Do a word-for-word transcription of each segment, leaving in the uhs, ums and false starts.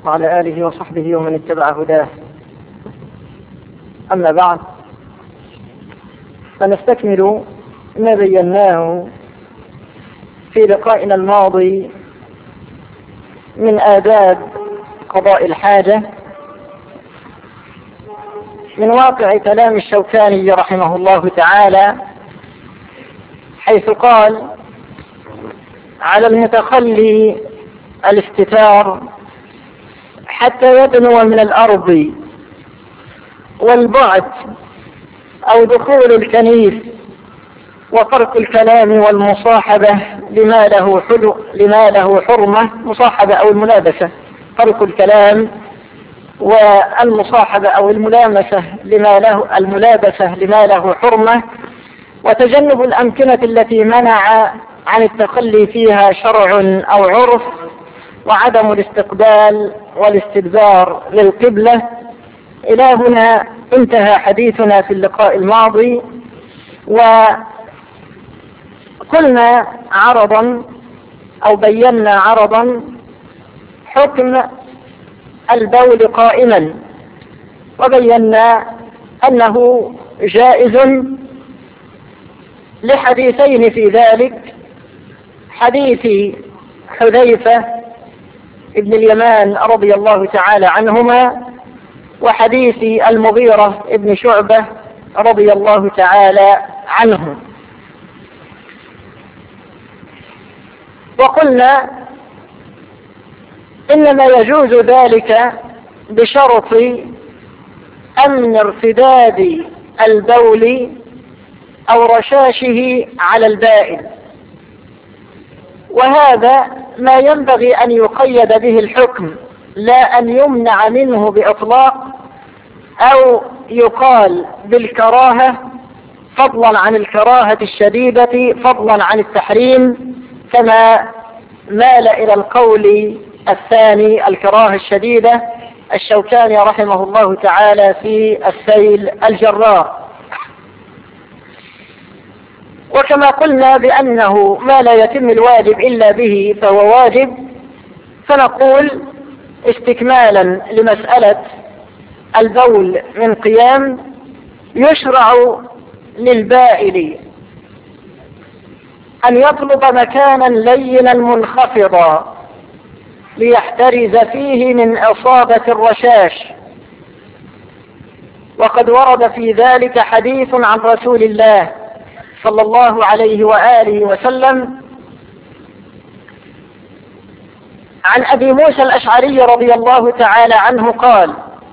وعلى آله وصحبه ومن اتبع هداه. أما بعد، فنستكمل ما بيناه في لقائنا الماضي من آداب قضاء الحاجة من واقع كلام الشوكاني رحمه الله تعالى، حيث قال: على المتخلي الاستتار حتى يدنو من الأرض، والبعد أو دخول الكنيف، وفرق الكلام والمصاحبة لما له حلو لما له حرمة، مصاحبة أو الملابسة، فرق الكلام والمصاحبة أو الملامسة لما له الملابسة لما له حرمة، وتجنب الأمكنة التي منع عن التخلي فيها شرع أو عرف، وعدم الاستقبال والاستدبار للقبلة. إلى هنا انتهى حديثنا في اللقاء الماضي، وقلنا عرضا أو بينا عرضا حكم البول قائما، وبينا أنه جائز لحديثين في ذلك: حديث حذيفة ابن اليمان رضي الله تعالى عنهما، وحديث المغيرة ابن شعبة رضي الله تعالى عنه. وقلنا إنما يجوز ذلك بشرط أمن ارتداد البول أو رشاشه على البائل، وهذا ما ينبغي أن يقيد به الحكم، لا أن يمنع منه بإطلاق أو يقال بالكراهة فضلا عن الكراهة الشديدة، فضلا عن التحريم، كما مال إلى القول الثاني الكراهة الشديدة الشوكاني رحمه الله تعالى في السيل الجراء. وكما قلنا بأنه ما لا يتم الواجب إلا به فهو واجب، فنقول استكمالا لمسألة البول من قيام: يشرع للبائل أن يطلب مكانا لينا منخفضا ليحترز فيه من إصابة الرشاش، وقد ورد في ذلك حديث عن رسول الله صلى الله عليه وآله وسلم عن أبي موسى الأشعري رضي الله تعالى عنه قال: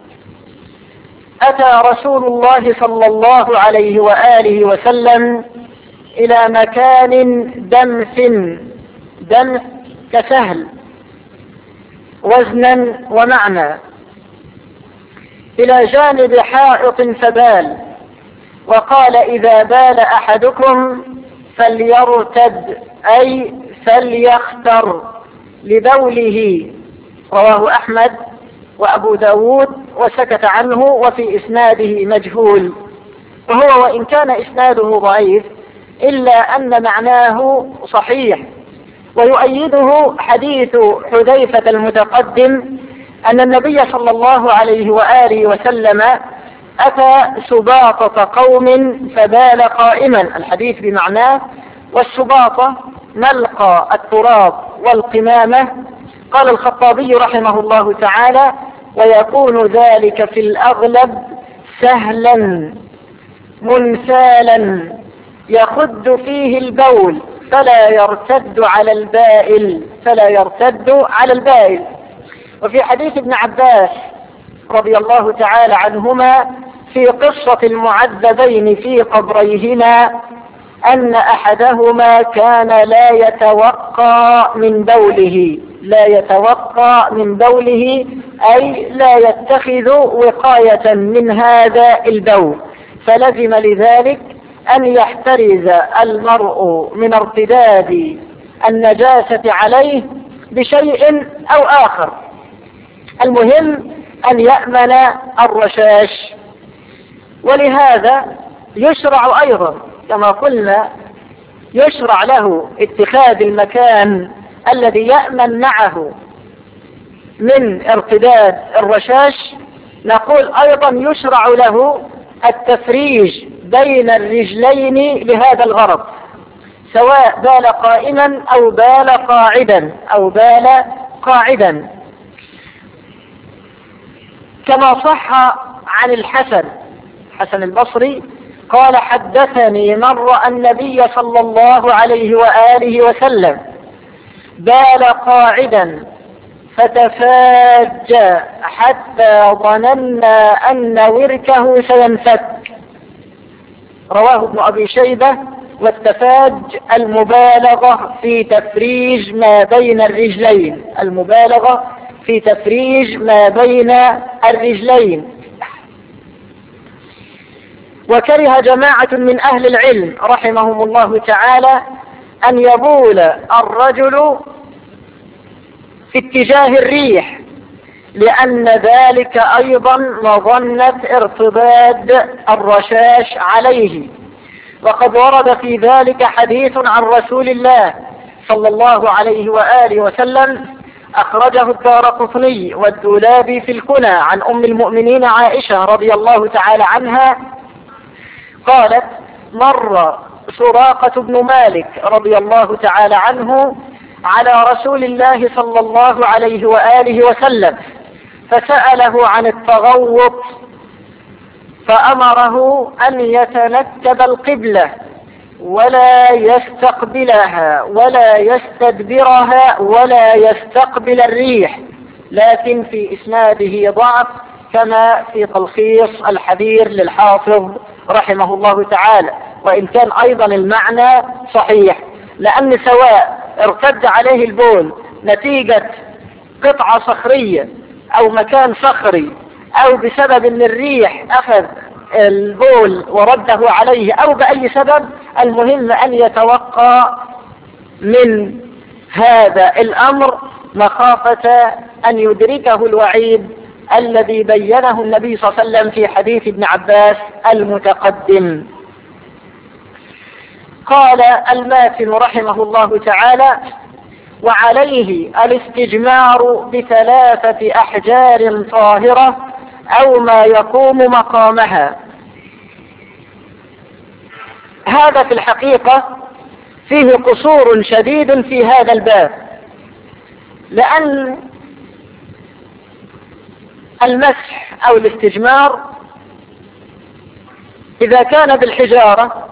أتى رسول الله صلى الله عليه وآله وسلم إلى مكان دمث، دمث كسهل وزنا ومعنى، إلى جانب حائط فبال، وقال: إذا بال أحدكم فليرتد، أي فليختر لبوله. رواه أحمد وأبو داود، وسكت عنه، وفي إسناده مجهول، وهو وإن كان إسناده ضعيف إلا أن معناه صحيح. ويؤيده حديث حذيفة المتقدم أن النبي صلى الله عليه وآله وسلم أتى سباطة قوم فبال قائما، الحديث بمعناه. والسباطة ملقى التراب والقمامة. قال الخطابي رحمه الله تعالى: ويكون ذلك في الأغلب سهلا منسالا يخد فيه البول فلا يرتد على البائل فلا يرتد على البائل. وفي حديث ابن عباس رضي الله تعالى عنهما في قصة المعذبين في قبريهما أن أحدهما كان لا يتوقى من بوله لا يتوقى من بوله أي لا يتخذ وقاية من هذا البول، فلزم لذلك أن يحترز المرء من ارتداد النجاسة عليه بشيء أو آخر، المهم أن يأمن الرشاش. ولهذا يشرع أيضا كما قلنا يشرع له اتخاذ المكان الذي يأمن معه من ارتداد الرشاش نقول أيضا يشرع له التفريج بين الرجلين لهذا الغرض، سواء بال قائما أو بال قاعدا أو بال قاعدا، كما صح عن الحسن حسن البصري قال: حدثني من رأى النبي صلى الله عليه وآله وسلم بال قاعدا فتفاج حتى ظننا أن وركه سينفك. رواه ابن أبي شيبة. والتفاج المبالغة في تفريج ما بين الرجلين، المبالغة في تفريج ما بين الرجلين. وكره جماعة من أهل العلم رحمهم الله تعالى أن يبول الرجل في اتجاه الريح، لأن ذلك أيضا مظنة ارتداد الرشاش عليه، وقد ورد في ذلك حديث عن رسول الله صلى الله عليه وآله وسلم أخرجه الدارقطني والدولابي في الكنى عن أم المؤمنين عائشة رضي الله تعالى عنها قالت: مر سراقة بن مالك رضي الله تعالى عنه على رسول الله صلى الله عليه وآله وسلم فسأله عن التغوط، فأمره أن يتنكب القبلة ولا يستقبلها ولا يستدبرها ولا يستقبل الريح، لكن في إسناده ضعف كما في تلخيص الحبير للحافظ رحمه الله تعالى، وإن كان أيضا المعنى صحيح، لأن سواء ارتد عليه البول نتيجة قطعة صخرية أو مكان صخري أو بسبب أن الريح أخذ البول ورده عليه أو بأي سبب، المهم أن يتوقع من هذا الأمر مخافة أن يدركه الوعيد الذي بينه النبي صلى الله عليه وسلم في حديث ابن عباس المتقدم. قال الماتن رحمه الله تعالى: وعليه الاستجمار بثلاثة أحجار طاهرة أو ما يقوم مقامها. هذا في الحقيقة فيه قصور شديد في هذا الباب، لأن المسح أو الاستجمار إذا كان بالحجارة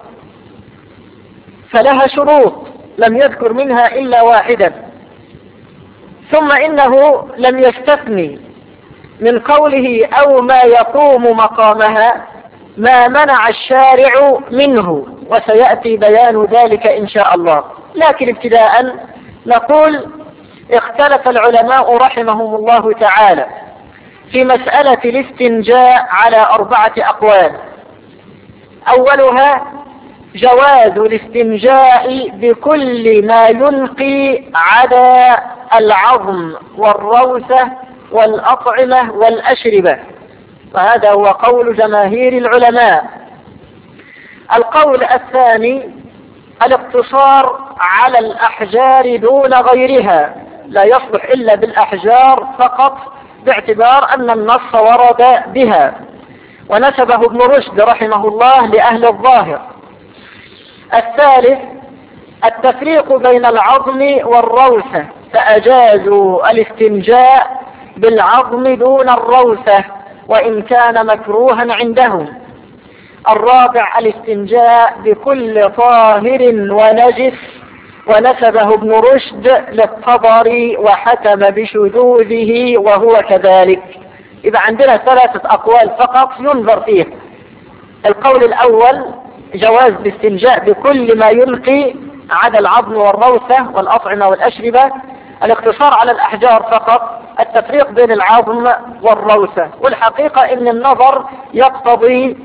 فلها شروط لم يذكر منها إلا واحدا، ثم إنه لم يستثني من قوله أو ما يقوم مقامها ما منع الشارع منه، وسيأتي بيان ذلك إن شاء الله. لكن ابتداء نقول: اختلف العلماء رحمهم الله تعالى في مسألة الاستنجاء على أربعة أقوال. أولها جواز الاستنجاء بكل ما ينقي عدا العظم والروثة والأطعمة والأشربة، وهذا هو قول جماهير العلماء. القول الثاني الاقتصار على الأحجار دون غيرها، لا يصلح إلا بالأحجار فقط باعتبار أن النص ورد بها، ونسبه ابن رشد رحمه الله لأهل الظاهر. الثالث التفريق بين العظم والروثة، فأجازوا الاستنجاء بالعظم دون الروثة وإن كان مكروها عندهم. الرابع الاستنجاء بكل طاهر ونجس، ونسبه ابن رشد للطبري وحكم بشذوذه وهو كذلك. إذا عندنا ثلاثة أقوال فقط ينظر فيه. القول الأول جواز الاستنجاء بكل ما ينقي عدا العظم والروثة والأطعمة والأشربة، الاقتصار على الأحجار فقط، التفريق بين العظم والروثة. والحقيقة إن النظر يقتضي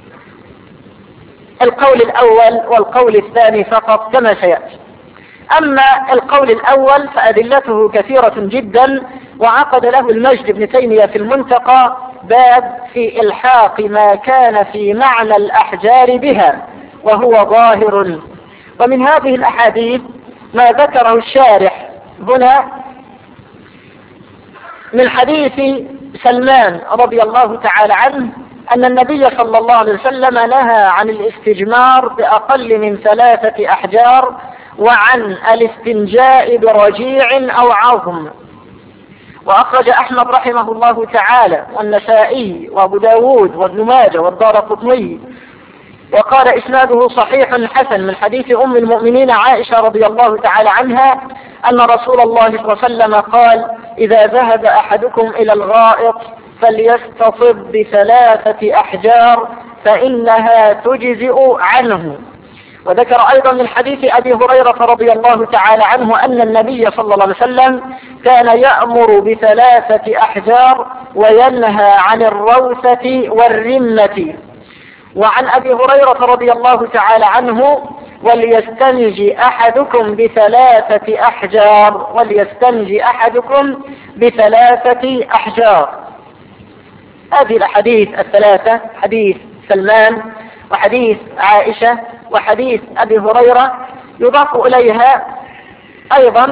القول الأول والقول الثاني فقط كما سيأتي. أما القول الأول فأدلته كثيرة جدا، وعقد له المجد بن تيمية في المنتقى باب في إلحاق ما كان في معنى الأحجار بها وهو ظاهر. ومن هذه الأحاديث ما ذكره الشارح هنا من حديث سلمان رضي الله تعالى عنه أن النبي صلى الله عليه وسلم نهى عن الاستجمار بأقل من ثلاثة أحجار وعن الاستنجاء برجيع أو عظم. وأخرج أحمد رحمه الله تعالى والنسائي وأبو داود وابن ماجه والدارقطني وقال إسناده صحيح حسن من حديث أم المؤمنين عائشة رضي الله تعالى عنها أن رسول الله صلى الله عليه وسلم قال: إذا ذهب أحدكم إلى الغائط فليستصب بثلاثة أحجار فإنها تجزئ عنه. وذكر أيضا من حديث أبي هريرة رضي الله تعالى عنه أن النبي صلى الله عليه وسلم كان يأمر بثلاثة أحجار وينهى عن الروثة والرمة. وعن أبي هريرة رضي الله تعالى عنه: وليستنجي أحدكم بثلاثة أحجار وليستنجي أحدكم بثلاثة أحجار. هذه الأحاديث الثلاثة، حديث سلمان وحديث عائشة وحديث أبي هريرة، يضاف إليها أيضا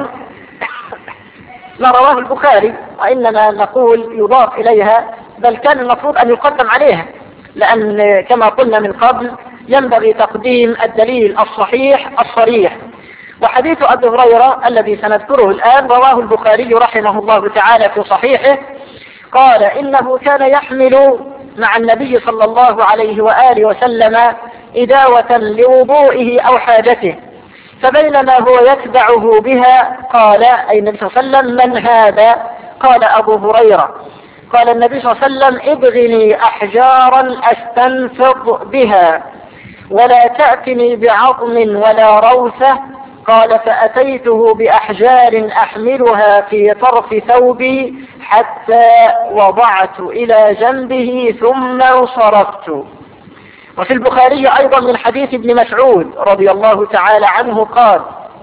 ما رواه البخاري، وإنما نقول يضاف إليها بل كان المفروض أن يقدم عليها، لأن كما قلنا من قبل ينبغي تقديم الدليل الصحيح الصريح. وحديث أبي هريرة الذي سنذكره الآن رواه البخاري رحمه الله تعالى في صحيحه، قال: إنه كان يحمل مع النبي صلى الله عليه وآله وسلم إداوة لوضوئه أو حاجته، فبينما هو يتبعه بها قال: أي النبي صلى الله عليه وسلم: من هذا؟ قال: أبو هريرة. قال النبي صلى الله عليه وسلم: ابغني أحجارا أستنفض بها ولا تأتني بعظم ولا روثة. قال: فأتيته بأحجار أحملها في طرف ثوبي حتى وضعت إلى جنبه ثم انصرفت. وفي البخاري أيضا من حديث ابن مسعود رضي الله تعالى عنه قال: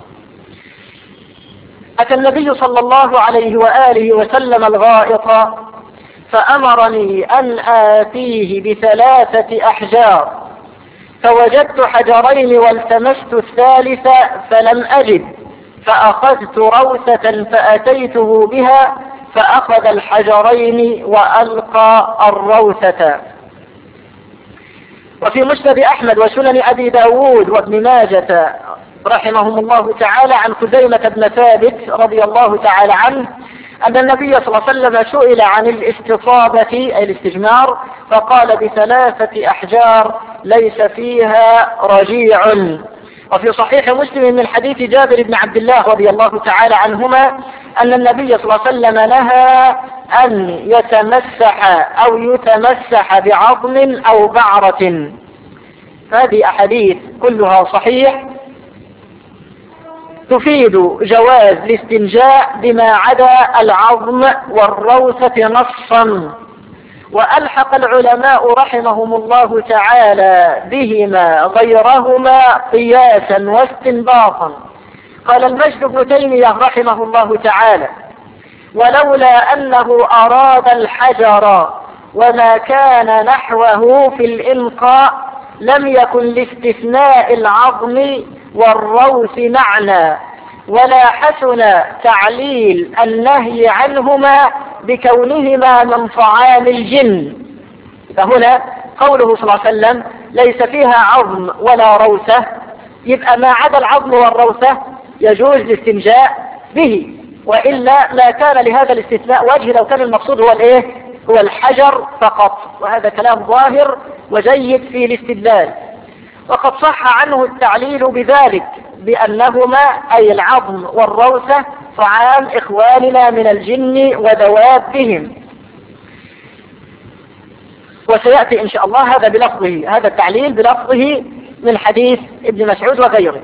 أتى النبي صلى الله عليه وآله وسلم الغائط فأمرني أن آتيه بثلاثة أحجار، فوجدت حجرين والتمست الثالث فلم أجد، فأخذت روثة فأتيته بها فأخذ الحجرين وألقى الروثة. وفي مسند أحمد وسنن أبي داود وابن ماجة رحمهم الله تعالى عن خزيمة بن ثابت رضي الله تعالى عنه أن النبي صلى الله عليه وسلم سئل عن الاستطابة أي الاستجمار فقال: بثلاثة أحجار ليس فيها رجيع. وفي صحيح مسلم من حديث جابر بن عبد الله رضي الله تعالى عنهما أن النبي صلى الله عليه وسلم نهى أن يتمسح أو يتمسح بعظم أو بعرة. هذه أحاديث كلها صحيح تفيد جواز الاستنجاء بما عدا العظم والروثة نصا. وألحق العلماء رحمهم الله تعالى بهما غيرهما قياسا واستنباطا. قال المجد بن تيمية رحمه الله تعالى: ولولا أنه أراد الحجر وما كان نحوه في الإلقاء لم يكن لاستثناء العظم والروث معنى، ولا حسن تعليل النهي عنهما بكونهما من طعام الجن. فهنا قوله صلى الله عليه وسلم ليس فيها عظم ولا روثة، يبقى ما عدا العظم والروثة يجوز الاستنجاء به، وإلا ما كان لهذا الاستثناء وجه لو كان المقصود هو الايه؟ هو الحجر فقط. وهذا كلام ظاهر وجيد في الاستدلال. وقد صح عنه التعليل بذلك بأنهما أي العظم والروثة طعام إخواننا من الجن ودوابهم. وسيأتي إن شاء الله هذا بلفظه، هذا التعليل بلفظه من حديث ابن مسعود وغيره.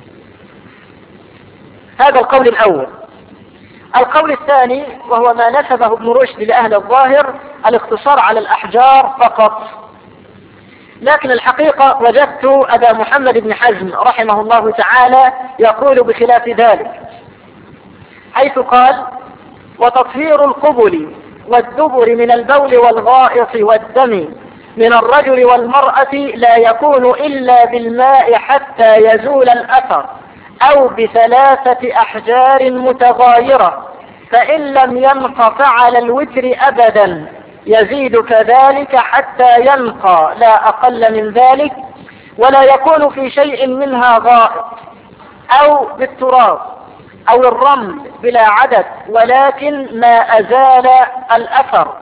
هذا القول الأول. القول الثاني وهو ما نسبه ابن رشد لأهل الظاهر الاقتصار على الأحجار فقط، لكن الحقيقة وجدت أبا محمد بن حزم رحمه الله تعالى يقول بخلاف ذلك، حيث قال: وتطهير القبل والدبر من البول والغائط والدم من الرجل والمرأة لا يكون إلا بالماء حتى يزول الأثر أو بثلاثة أحجار متغايرة، فإن لم ينقطع على الوتر أبدا يزيد كذلك حتى ينقى لا أقل من ذلك، ولا يكون في شيء منها غائط أو بالتراب أو الرمل بلا عدد، ولكن ما أزال الأثر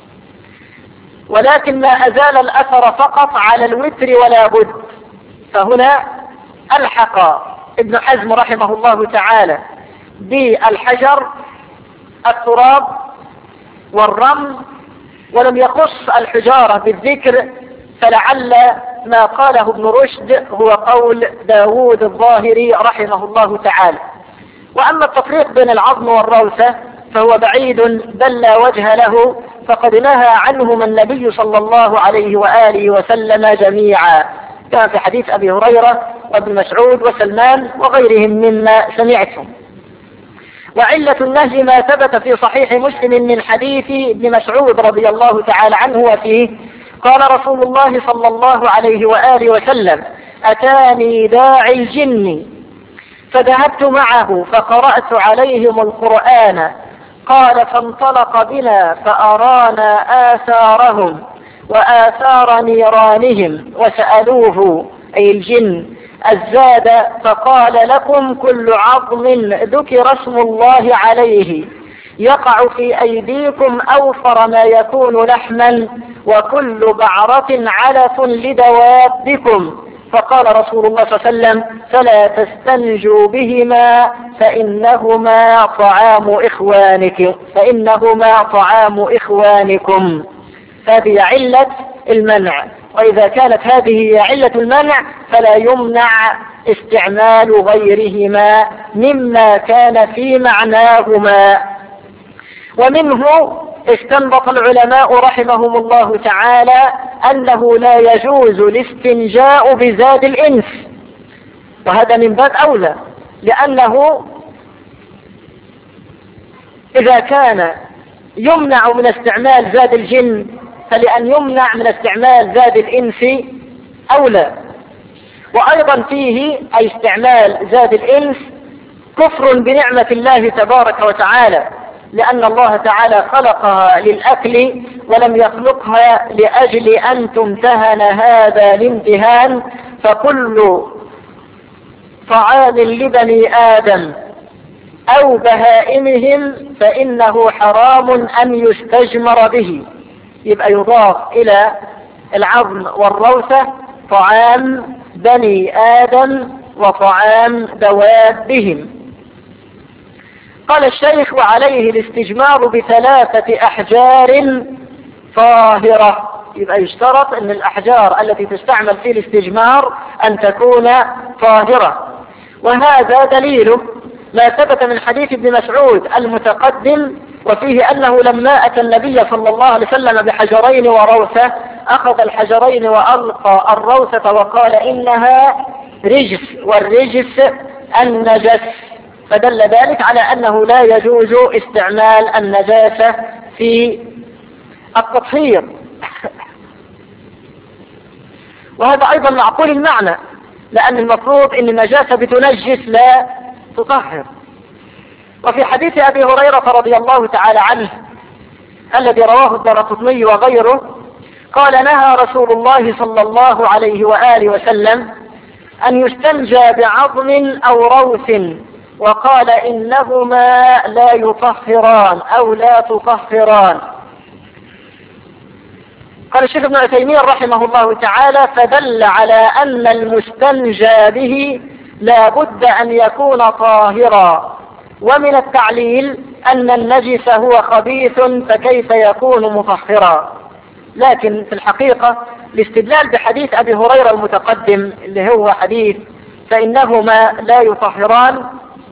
ولكن ما أزال الأثر فقط على الوتر ولا بد. فهنا ألحق ابن حزم رحمه الله تعالى بالحجر التراب والرمل، ولم يخص الحجارة بالذكر، فلعل ما قاله ابن رشد هو قول داود الظاهري رحمه الله تعالى. وأما التفريق بين العظم والروثة فهو بعيد بل لا وجه له، فقد نهى عنهما النبي صلى الله عليه وآله وسلم جميعا، كما في حديث أبي هريرة وابن مسعود وسلمان وغيرهم مما سمعتم. وعلة النهي ما ثبت في صحيح مسلم من حديث ابن مسعود رضي الله تعالى عنه وفيه قال رسول الله صلى الله عليه وآله وسلم: أتاني داعي الجن فذهبت معه فقرأت عليهم القرآن، قال فانطلق بنا فأرانا آثارهم وآثار نيرانهم وسألوه أي الجن الزاد، فقال: لكم كل عظم ذكر اسم الله عليه يقع في أيديكم أوفر ما يكون لحما، وكل بعرة علف لدوابكم. فقال رسول الله صلى الله عليه وسلم: فلا تستنجوا بهما فإنهما طعام إخوانكم فإنهما طعام إخوانكم. هذه علة المنع، وإذا كانت هذه علة المنع فلا يمنع استعمال غيرهما مما كان في معناهما. ومنه استنبط العلماء رحمهم الله تعالى أنه لا يجوز الاستنجاء بزاد الإنس، وهذا من باب أولى، لأنه إذا كان يمنع من استعمال زاد الجن فلأن يمنع من استعمال زاد الإنس أولى. وأيضا فيه أي استعمال زاد الإنس كفر بنعمة الله تبارك وتعالى، لأن الله تعالى خلقها للأكل ولم يخلقها لأجل أن تمتهن هذا الامتهان، فكل طعام لبني آدم أو بهائمهم فإنه حرام أن يستجمر به. يبقى يضاف إلى العظم والروثة طعام بني آدم وطعام دوابهم. قال الشيخ: وعليه الاستجمار بثلاثة أحجار طاهرة. يبقى يشترط أن الأحجار التي تستعمل في الاستجمار أن تكون طاهرة، وهذا دليل ما ثبت من حديث ابن مسعود المتقدم، وفيه أنه لما أتى النبي صلى الله عليه وسلم بحجرين وروثة أخذ الحجرين وألقى الروثة وقال: إنها رجس، والرجس النجس. فدل ذلك على أنه لا يجوز استعمال النجاسة في التطهير. وهذا أيضا معقول المعنى، لأن المفروض أن النجاسة بتنجس لا تطهر. وفي حديث أبي هريرة رضي الله تعالى عنه الذي رواه الدارقطني وغيره قال: نهى رسول الله صلى الله عليه وآله وسلم أن يستنجى بعظم أو روث، وقال: إنهما لا يطهران أو لا تطهران. قال الشيخ ابن عثيمين رحمه الله تعالى: فدل على أن المستنجى به لا بد أن يكون طاهرا، ومن التعليل أن النجس هو خبيث فكيف يكون مطهرا. لكن في الحقيقة الاستدلال بحديث أبي هريرة المتقدم اللي هو حديث فإنهما لا يطهران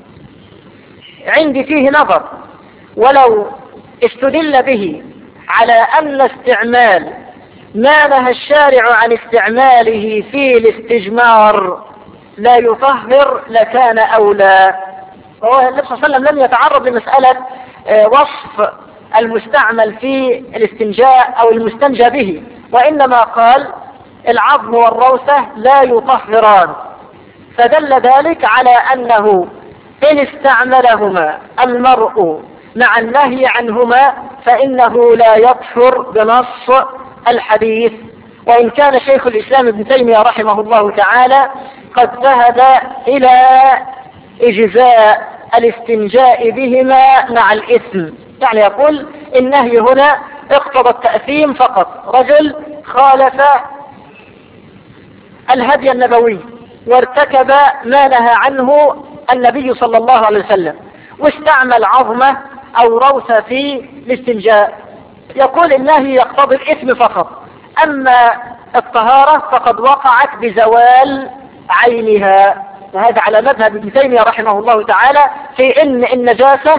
عندي فيه نظر، ولو استدل به على أن استعمال ما نهى الشارع عن استعماله في الاستجمار لا يطهر لكان أولى. وهو النبي صلى الله عليه وسلم لم يتعرض لمسألة وصف المستعمل في الاستنجاء أو المستنجى به، وإنما قال العظم والروثة لا يطهران، فدل ذلك على أنه إن استعملهما المرء مع النهي عنهما فإنه لا يكفر بنص الحديث. وإن كان شيخ الإسلام ابن تيمية رحمه الله تعالى قد ذهب إلى إجزاء الاستنجاء بهما مع الإثم، يعني يقول النهي هنا اقتضى التأثيم فقط. رجل خالف الهدي النبوي وارتكب ما نهى عنه النبي صلى الله عليه وسلم واستعمل عظمة أو روثة في الاستنجاء، يقول النهي يقتضي الإثم فقط، أما الطهارة فقد وقعت بزوال عينها. وهذا على مذهب ابن تيمية رحمه الله تعالى في إن النجاسة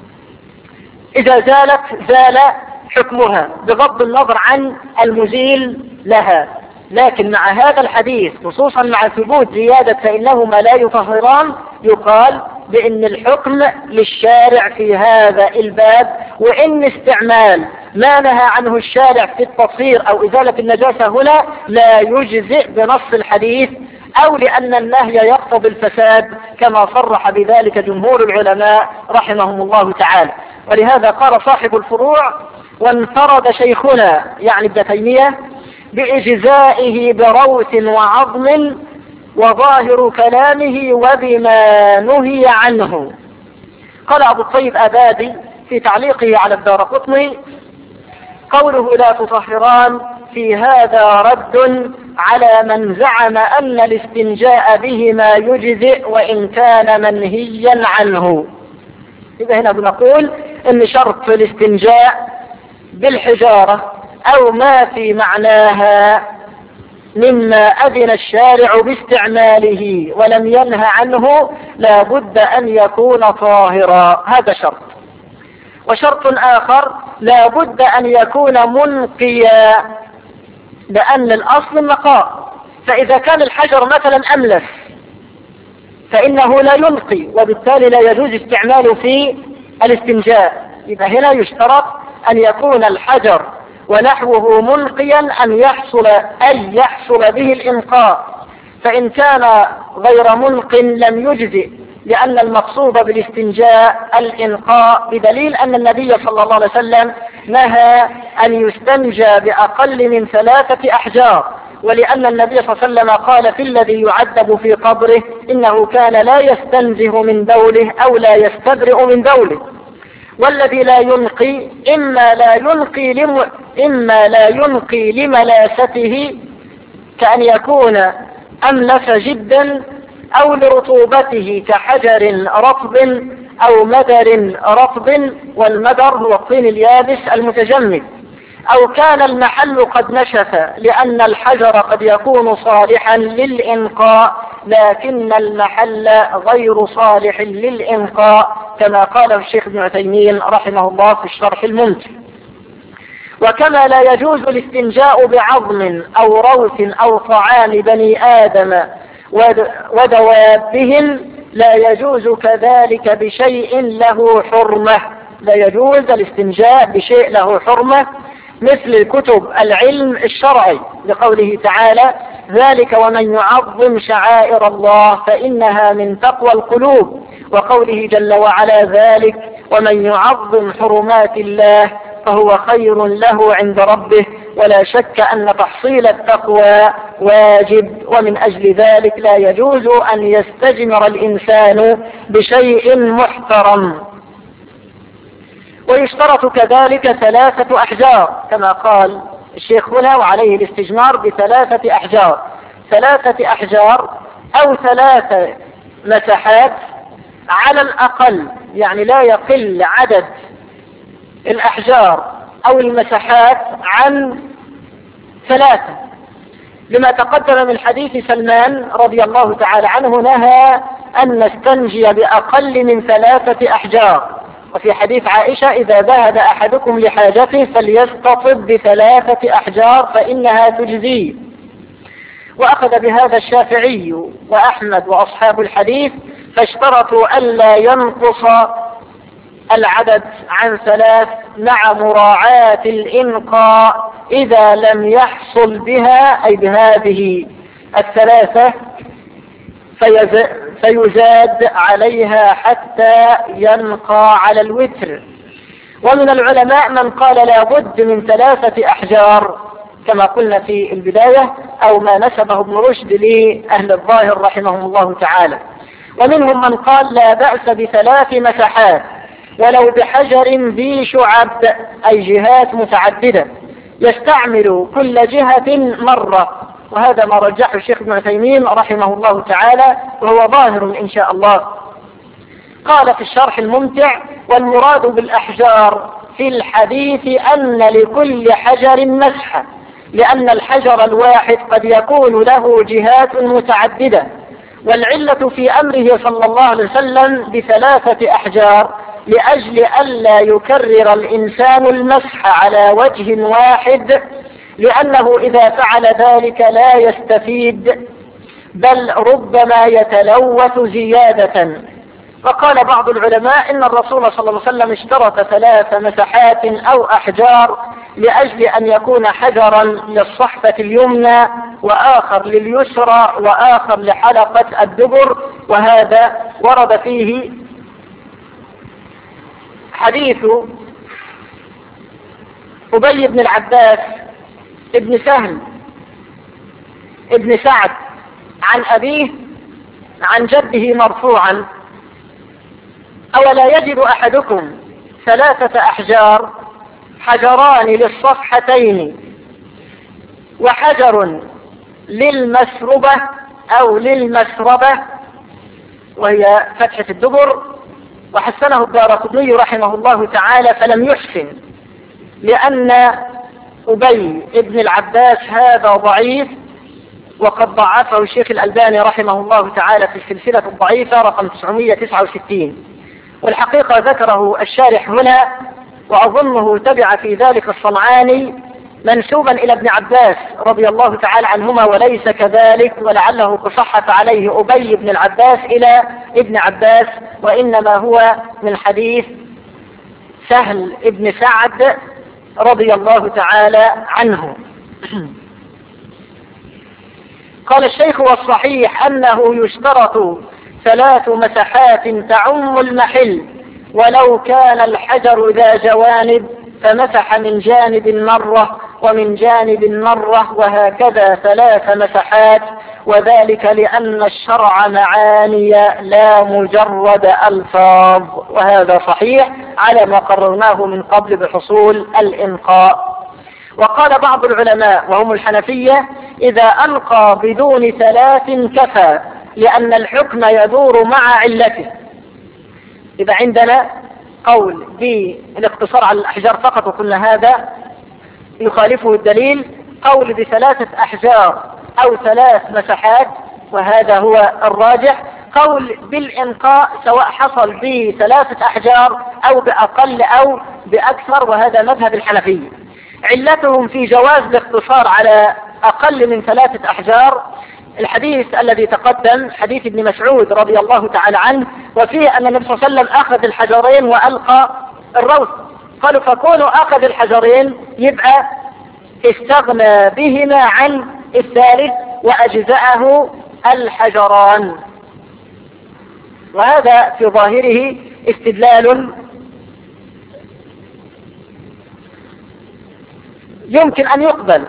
إذا زالت زال حكمها بغض النظر عن المزيل لها. لكن مع هذا الحديث خصوصا مع ثبوت زيادة فإنهما لا يطهران يقال بأن الحكم للشارع في هذا الباب، وإن استعمال ما نهى عنه الشارع في التطهير أو إزالة النجاسة هنا لا يجزئ بنص الحديث، أو لأن النهي يقتضي الفساد كما صرح بذلك جمهور العلماء رحمهم الله تعالى. ولهذا قال صاحب الفروع: وانفرد شيخنا يعني ابن تيمية بإجزائه بروث وعظم وظاهر كلامه وبما نهي عنه. قال أبو الطيب أبادي في تعليقه على الدارقطني: قوله لا تطهران في هذا رد على من زعم أن الاستنجاء بهما يجزئ وإن كان منهيا عنه. إذا هنا بنقول أن شرط الاستنجاء بالحجارة أو ما في معناها مما أذن الشارع باستعماله ولم ينه عنه لا بد أن يكون طاهرا، هذا شرط. وشرط آخر لا بد أن يكون منقيا، لأن الأصل النقاء، فإذا كان الحجر مثلا أملس فإنه لا ينقي وبالتالي لا يجوز استعماله في الاستنجاء. إذا هنا يشترط أن يكون الحجر ونحوه منقيا أن يحصل أن يحصل به الإنقاء، فإن كان غير منق لم يجزئ، لأن المقصود بالاستنجاء الإنقاء، بدليل أن النبي صلى الله عليه وسلم نهى أن يستنجى بأقل من ثلاثة أحجار، ولأن النبي صلى الله عليه وسلم قال في الذي يعذب في قبره إنه كان لا يستنزه من بوله أو لا يستبرئ من بوله. والذي لا ينقي إما لا ينقي لم إما لا ينقي لملاسته كأن يكون أملس جدا، أو لرطوبته كحجر رطب أو مدر رطب، والمدر هو الطين اليابس المتجمد، أو كان المحل قد نشف، لأن الحجر قد يكون صالحا للإنقاء لكن المحل غير صالح للإنقاء كما قال الشيخ ابن عثيمين رحمه الله في الشرح الممتع. وكما لا يجوز الاستنجاء بعظم أو روث أو طعام بني آدم ودوابهم لا يجوز كذلك بشيء له حرمة. لا يجوز الاستنجاء بشيء له حرمة مثل كتب العلم الشرعي، لقوله تعالى: ذلك ومن يعظم شعائر الله فإنها من تقوى القلوب، وقوله جل وعلا: ذلك ومن يعظم حرمات الله فهو خير له عند ربه، ولا شك أن تحصيل التقوى واجب، ومن أجل ذلك لا يجوز أن يستجمر الإنسان بشيء محترم. ويشترط كذلك ثلاثة أحجار كما قال الشيخ هنا، وعليه الاستجمار بثلاثة أحجار، ثلاثة أحجار أو ثلاثة مساحات على الأقل، يعني لا يقل عدد الأحجار أو المساحات عن ثلاثة، لما تقدم من حديث سلمان رضي الله تعالى عنه نهى أن نستنجي بأقل من ثلاثة أحجار. وفي حديث عائشة: إذا ذهب أحدكم لحاجته فليستطب بثلاثة أحجار فإنها تجزي. وأخذ بهذا الشافعي وأحمد وأصحاب الحديث، فاشترطوا ألا ينقص العدد عن ثلاث مع مراعاة الإنقاء إذا لم يحصل بها أي بهذه الثلاثة فيزاد عليها حتى ينقى على الوتر، ومن العلماء من قال لا بد من ثلاثة أحجار كما قلنا في البداية، أو ما نسبه ابن رشد لأهل الظاهر رحمهم الله تعالى. ومنهم من قال لا بأس بثلاث مساحات ولو بحجر ذي شعب، أي جهات متعددة يستعمل كل جهة مرة، وهذا ما رجحه الشيخ ابن عثيمين رحمه الله تعالى، وهو ظاهر إن شاء الله. قال في الشرح الممتع: والمراد بالأحجار في الحديث أن لكل حجر مسحة، لأن الحجر الواحد قد يكون له جهات متعددة، والعلة في أمره صلى الله عليه وسلم بثلاثة أحجار لأجل ألا يكرر الإنسان المسح على وجه واحد، لأنه إذا فعل ذلك لا يستفيد بل ربما يتلوث زيادة. وقال بعض العلماء إن الرسول صلى الله عليه وسلم اشترط ثلاث مسحات أو أحجار لأجل أن يكون حجرا للصحفة اليمنى وآخر لليسرى وآخر لحلقة الدبر، وهذا ورد فيه حديث أبي بن العباس ابن سهل ابن سعد عن أبيه عن جده مرفوعا: أولا يجد أحدكم ثلاثة أحجار، حجران للصفحتين وحجر للمسربة أو للمسربة وهي فتحة الدبر. وحسنه الدارقطني رحمه الله تعالى فلم يحسن، لأن أبي ابن العباس هذا ضعيف، وقد ضعفه الشيخ الألباني رحمه الله تعالى في السلسلة الضعيفة رقم تسعمائة وتسعة وستين. والحقيقة ذكره الشارح هنا، وأظنه تبع في ذلك الصنعاني منسوبا إلى ابن عباس رضي الله تعالى عنهما، وليس كذلك، ولعله تصحف عليه أبي بن العباس إلى ابن عباس، وإنما هو من حديث سهل ابن سعد رضي الله تعالى عنه. قال الشيخ: والصحيح أنه يشترط ثلاث مسحات تعم المحل، ولو كان الحجر ذا جوانب فمسح من جانب مرة ومن جانب مرة، وهكذا ثلاث مسحات، وذلك لأن الشرع معاني لا مجرد ألفاظ، وهذا صحيح على ما قررناه من قبل بحصول الإنقاء. وقال بعض العلماء وهم الحنفية: إذا ألقى بدون ثلاث كفى، لأن الحكم يدور مع علته. إذا عندنا قول بالاقتصار على الأحجار فقط وقلنا هذا يخالفه الدليل، قول بثلاثة أحجار أو ثلاث مسحات وهذا هو الراجح، قول بالإنقاء سواء حصل بثلاثة أحجار أو بأقل أو بأكثر، وهذا مذهب الحنفية. علتهم في جواز الاقتصار على أقل من ثلاثة أحجار الحديث الذي تقدم، حديث ابن مسعود رضي الله تعالى عنه، وفيه أن النبي صلى الله عليه وسلم أخذ الحجرين وألقى الروث. قالوا فكونوا أخذ الحجرين يبقى استغنى بهما عن الثالث وأجزأه الحجران، وهذا في ظاهره استدلال يمكن أن يقبل.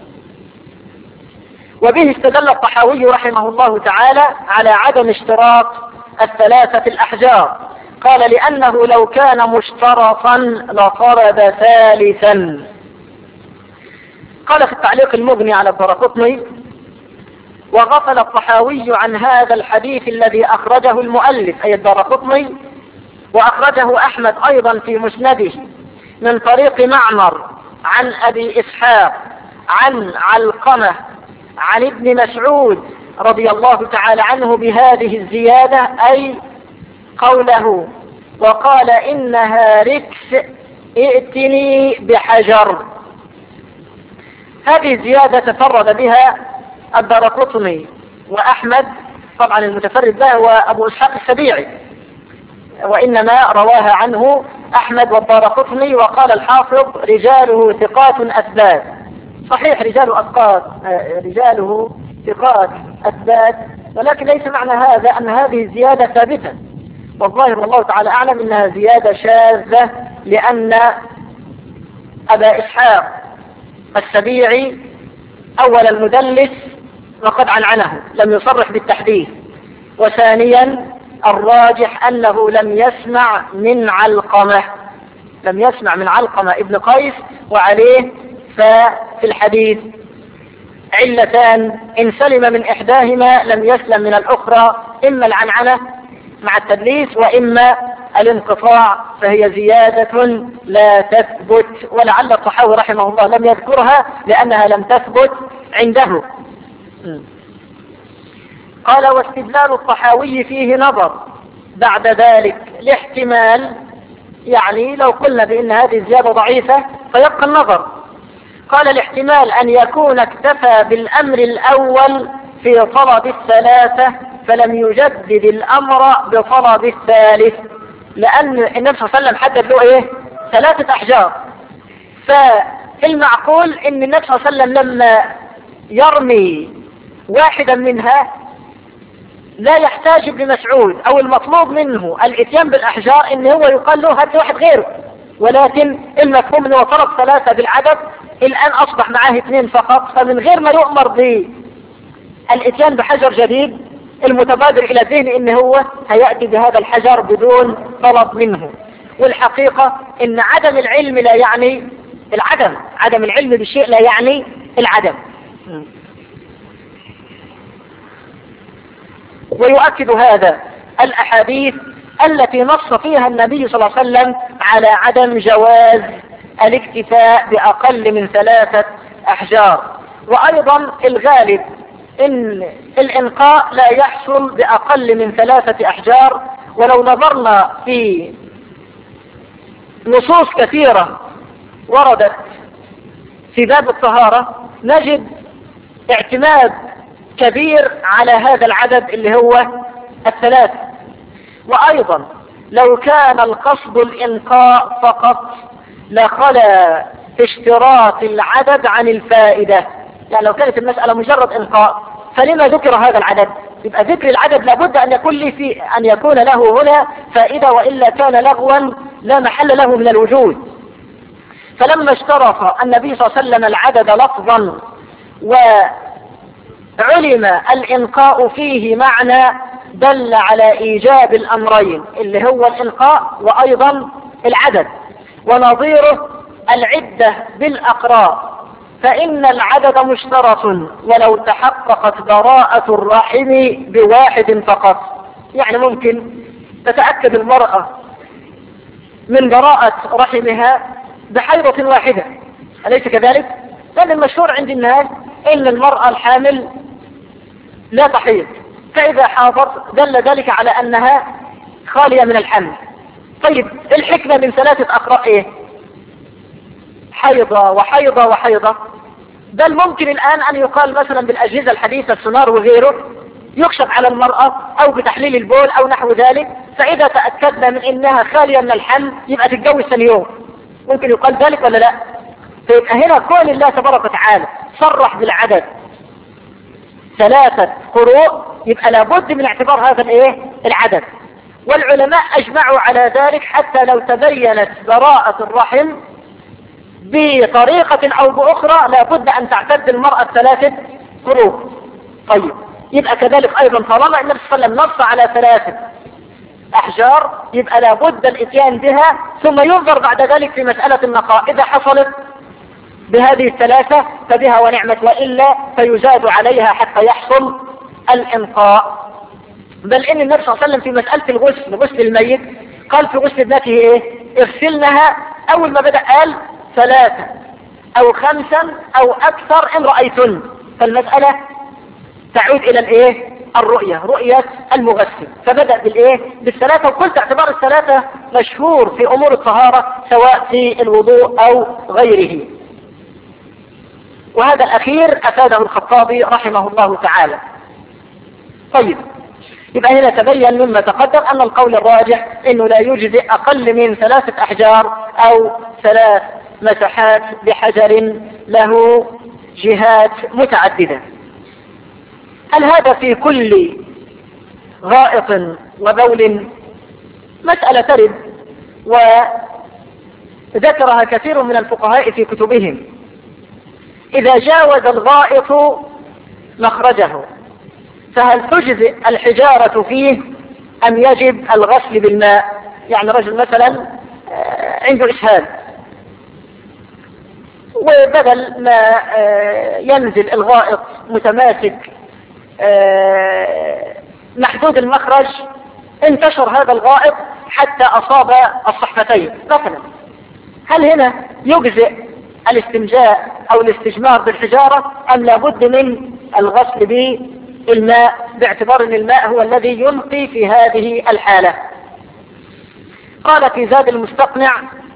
وبه استدل الطحاوي رحمه الله تعالى على عدم اشتراط الثلاثة الأحجار، قال: لأنه لو كان مشترطا لطرد ثالثا. قال في التعليق المغني على الدارقطني: وغفل الطحاوي عن هذا الحديث الذي أخرجه المؤلف أي الدارقطني، وأخرجه أحمد أيضا في مسنده من طريق معمر عن أبي إسحاق عن علقمة عن ابن مسعود رضي الله تعالى عنه بهذه الزيادة، أي قوله: وقال إنها ركس ائتني بحجر. هذه الزيادة تفرد بها الدارقطني وأحمد، طبعا المتفرد به هو أبو إسحاق السبيعي، وإنما رواها عنه أحمد والدارقطني. وقال الحافظ: رجاله ثقات أثبات. صحيح رجاله أثقات، رجاله ثقات أثبات، ولكن ليس معنى هذا أن هذه الزيادة ثابتة، والظاهر والله تعالى أعلم أنها زيادة شاذة لأن أبا إسحاق السبيعي أول المدلس وقد عنعنه لم يصرح بالتحديث، وثانيا الراجح أنه لم يسمع من علقمة لم يسمع من علقمة ابن قيس، وعليه ففي الحديث علتان إن سلم من إحداهما لم يسلم من الأخرى، إما العنعنة مع التدليس وإما الانقطاع، فهي زيادة لا تثبت، ولعل الطحاوي رحمه الله لم يذكرها لأنها لم تثبت عنده. قال واستدلال الطحاوي فيه نظر بعد ذلك لاحتمال، يعني لو قلنا بأن هذه الزيادة ضعيفة فيبقى النظر. قال الاحتمال أن يكون اكتفى بالأمر الأول في طلب الثلاثة فلم يجدد الأمر بطلب الثالث، لأن النبي صلى الله عليه وسلم حدد له إيه؟ ثلاثة أحجار، فالمعقول أن النبي صلى الله عليه وسلم لما يرمي واحدا منها لا يحتاج ابن مسعود أو المطلوب منه الاتيان بالأحجار إن هو يقال له هات واحد غيره، ولكن المفهوم أنه طلب ثلاثة بالعدد، الآن أصبح معاه اثنين فقط، فمن غير ما يؤمر بالاتيان بحجر جديد المتبادر إلى الذهن إن هو هيأتي بهذا الحجر بدون طلب منه. والحقيقة إن عدم العلم لا يعني العدم، عدم العلم بالشيء لا يعني العدم. ويؤكد هذا الأحاديث التي نص فيها النبي صلى الله عليه وسلم على عدم جواز الاكتفاء بأقل من ثلاثة أحجار. وأيضا الغالب إن الإنقاء لا يحصل بأقل من ثلاثة أحجار، ولو نظرنا في نصوص كثيرة وردت في باب الطهارة نجد اعتماد كبير على هذا العدد اللي هو الثلاثة. وأيضا لو كان القصد الإنقاء فقط لخلى اشتراط العدد عن الفائدة، يعني لو كانت المسألة مجرد إنقاء فلما ذكر هذا العدد؟ يبقى ذكر العدد لابد أن يكون لي في أن يكون له هنا فائدة، وإلا كان لغوا لا محل له من الوجود. فلما اشترط النبي صلى الله عليه وسلم العدد لفظا وعلم الإنقاء فيه معنى دل على إيجاب الأمرين اللي هو الإنقاء وأيضا العدد. ونظيره العدة بالأقراء، فإن العدد مشترط ولو تحققت براءة الرحم بواحد فقط. يعني ممكن تتأكد المرأة من براءة رحمها بحيضة واحدة، أليس كذلك؟ لأن المشهور عند الناس إن المرأة الحامل لا تحيض، فإذا حاضت دل ذلك على أنها خالية من الحمل. طيب الحكمة من ثلاثة أقراء إيه؟ حيضة وحيضة وحيضة. بل ممكن الآن أن يقال مثلا بالأجهزة الحديثة السونار وغيره يكشف على المرأة أو بتحليل البول أو نحو ذلك، فإذا تأكدنا من أنها خالية من الحمل يبقى تتجوز ثاني يوم. ممكن يقال ذلك ولا لا؟ فيبقى هنا كون الله تبارك وتعالى صرح بالعدد ثلاثة قروء، يبقى لابد من اعتبار هذا الايه العدد. والعلماء أجمعوا على ذلك حتى لو تبينت براءة الرحم بطريقة أو بأخرى لابد أن تعتد المرأة ثلاثة قروء. طيب يبقى كذلك أيضا طالما النبي صلى الله عليه وسلم نص على ثلاثة أحجار يبقى لابد الإتيان بها، ثم ينظر بعد ذلك في مسألة النقاء، إذا حصلت بهذه الثلاثة فبها ونعمت، وإلا فيزاد عليها حتى يحصل الإنقاء. بل إن النبي صلى الله عليه وسلم في مسألة الغسل غسل الميت قال في غسل ابنته إيه؟ اغسلنها، أول ما بدأ قال ثلاثة أو خمسا أو أكثر إن رأيتن، فالمسألة تعود إلى الإيه؟ الرؤية، رؤية المغسل، فبدأ بالإيه؟ بالثلاثة. وقلت اعتبار الثلاثة مشهور في أمور الطهارة سواء في الوضوء أو غيره. وهذا الأخير أفاده الخطابي رحمه الله تعالى. طيب يبقى هنا تبين مما تقدم أن القول الراجح أنه لا يجزئ أقل من ثلاثة أحجار أو ثلاث مسحات بحجر له جهات متعددة. هل هذا في كل غائط وبول؟ مسألة ترد ذكرها كثير من الفقهاء في كتبهم. إذا جاوز الغائط مخرجه فهل تجزئ الحجارة فيه أم يجب الغسل بالماء؟ يعني رجل مثلا عنده إسهال، وبدل ما ينزل الغائط متماسك محدود المخرج انتشر هذا الغائط حتى أصاب الصحفتين مثلا، هل هنا يجزئ الاستنجاء أو الاستجمار بالحجارة أم لابد من الغسل بالماء، باعتبار أن الماء هو الذي يلقي في هذه الحالة؟ قال في زاد المستقنع: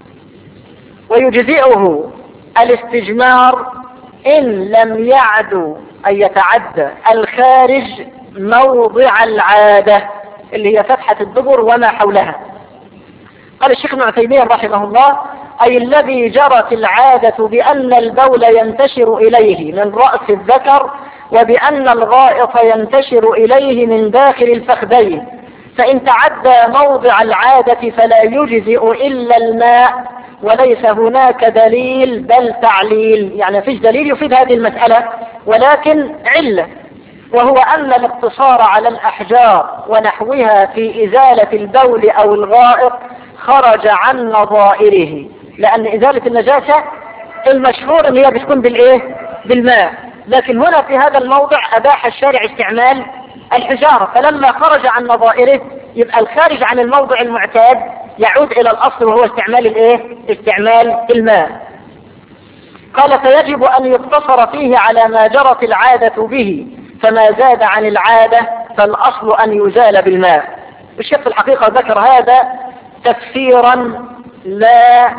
ويجزئه الاستجمار إن لم يعد أن يتعدى الخارج موضع العادة اللي هي فتحة الدبر وما حولها. قال الشيخ ابن عثيمين رحمه الله: أي الذي جرت العادة بأن البول ينتشر إليه من رأس الذكر وبأن الغائط ينتشر إليه من داخل الفخذين، فإن تعدى موضع العادة فلا يجزئ إلا الماء وليس هناك دليل بل تعليل. يعني فيش دليل يفيد هذه المسألة ولكن علة، وهو أن الاقتصار على الأحجار ونحوها في إزالة البول أو الغائط خرج عن نظائره، لأن إزالة النجاسة المشهور أن هي بتكون بالإيه؟ بالماء، لكن هنا في هذا الموضع أباح الشارع استعمال الحجارة، فلما خرج عن نظائره يبقى الخارج عن الموضع المعتاد يعود إلى الأصل وهو استعمال الإيه؟ استعمال الماء. قال: فيجب أن يقتصر فيه على ما جرت العادة به، فما زاد عن العادة فالأصل أن يزال بالماء. الشيخ في الحقيقة ذكر هذا تفسيرا لا